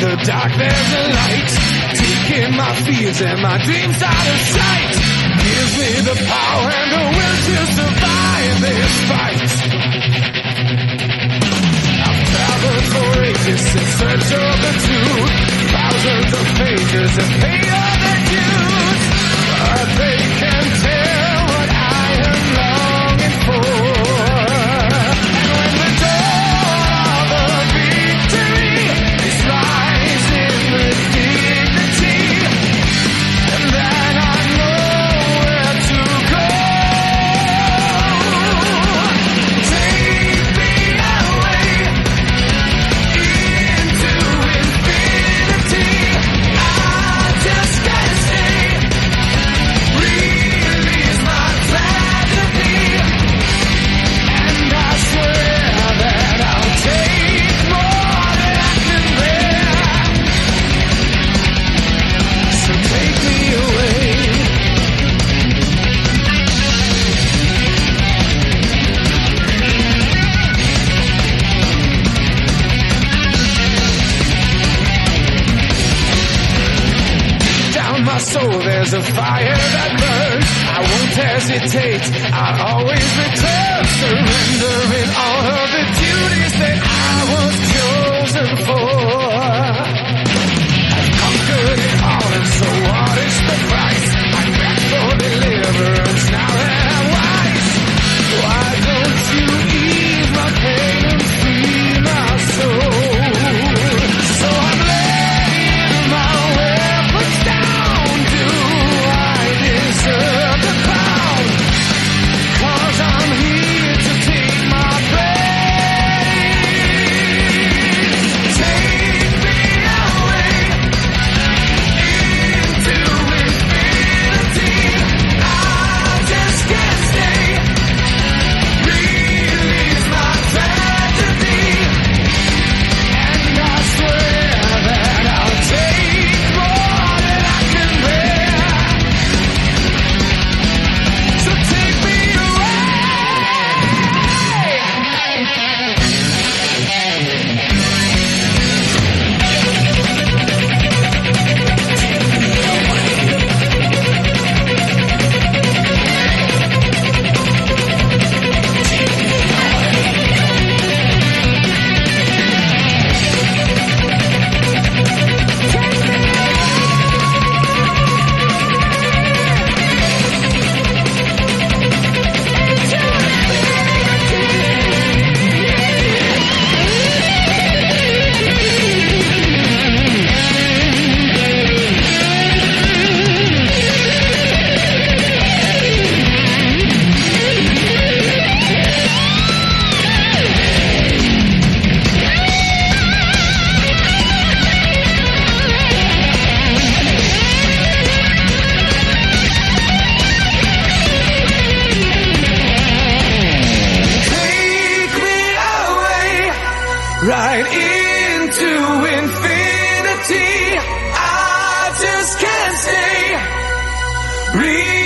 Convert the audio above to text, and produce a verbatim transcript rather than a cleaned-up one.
the dark there's a light, taking my fears and my dreams out of sight. Gives me the power and the will to survive this fight. I've traveled for ages in search of the truth, thousands of pages and pay all their dues, but they can't tell what I am longing for. And when the dawn of the victory is rising with dignity, and then I know where to go. Take me away into infinity. I just can't stay. Release my tragedy, and I swear that I'll take more than I can bear. So take me away. Down my soul there's a fire that burns. I won't hesitate, I'll always return, surrendering all of the duties that I was chosen for. I've conquered it all, and so what is the price? I'm back for deliverance now that I'm wise. Why don't you ease my pain and free my soul? So I'm laying my weapons down. Do I deserve the crown? 'Cause I'm here to take my place. Take me away into infinity. I just can't stay. Release my tragedy, and I swear that I'll take more than I can bear. So take me away. Take me away, right into infinity. I just can't stay. Breathe